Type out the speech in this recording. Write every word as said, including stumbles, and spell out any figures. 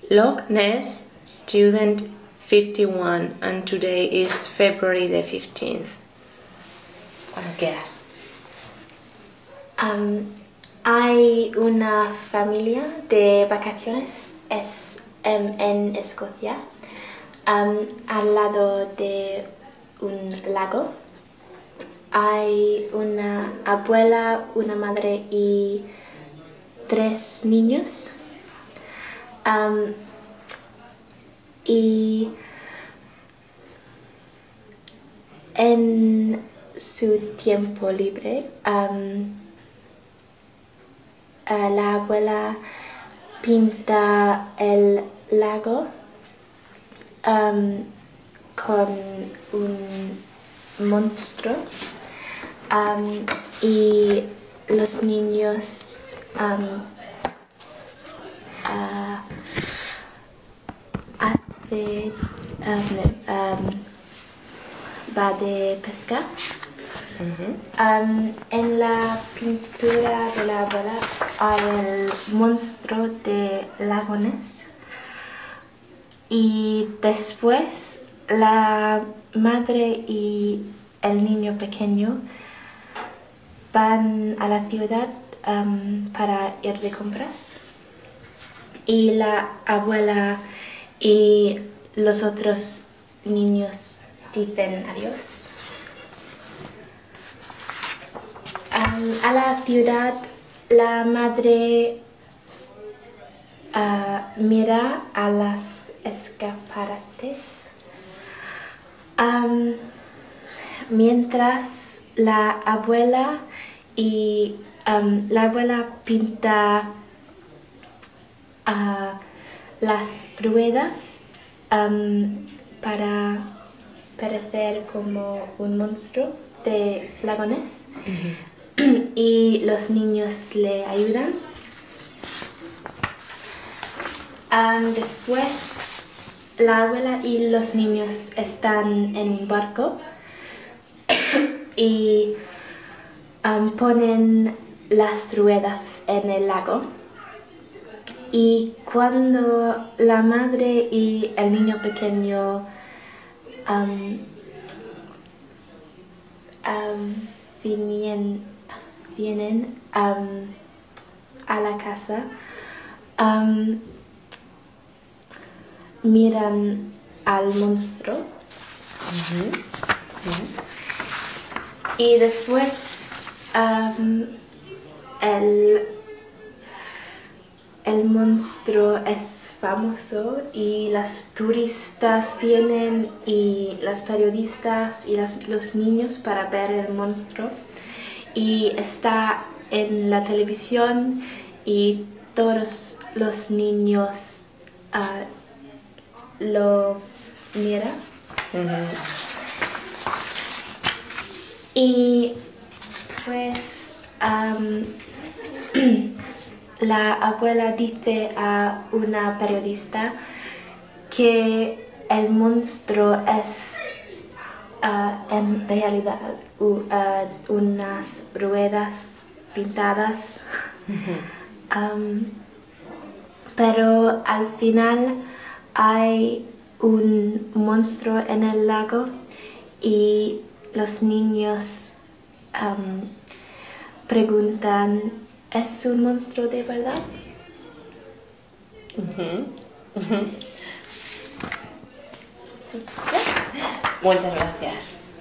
Loch Ness, student fifty-one, and today is February the fifteenth. Cuando quieras. Um, hay una familia de vacaciones es, um, en Escocia, um, al lado de un lago. Hay una abuela, una madre y tres niños. Um, y en su tiempo libre, um, uh, la abuela pinta el lago um, con un monstruo um, y los niños um, uh, hace, um, um, va de pesca. Uh-huh. Um, en la pintura de la abuela hay el monstruo de Loch Ness y después la madre y el niño pequeño van a la ciudad um, para ir de compras y la abuela y los otros niños dicen adiós. Um, a la ciudad, la madre uh, mira a las escaparates, um, mientras la abuela y um, la abuela pinta uh, las ruedas um, para parecer como un monstruo de Loch Ness. Uh-huh. Y los niños le ayudan. Um, después, la abuela y los niños están en un barco y um, ponen las ruedas en el lago. Y cuando la madre y el niño pequeño um, um, vienen vienen um, a la casa, um, miran al monstruo. Uh-huh. Uh-huh. Y después um, el, el monstruo es famoso y las turistas vienen y los periodistas y las, los niños para ver el monstruo. Y está en la televisión y todos los niños uh, lo miran. Uh-huh. Y pues um, la abuela dice a una periodista que el monstruo es Uh, en realidad uh, uh, unas ruedas pintadas, Uh-huh. um, pero al final hay un monstruo en el lago y los niños um, preguntan, ¿es un monstruo de verdad? Uh-huh. Uh-huh. Sí. Muchas gracias.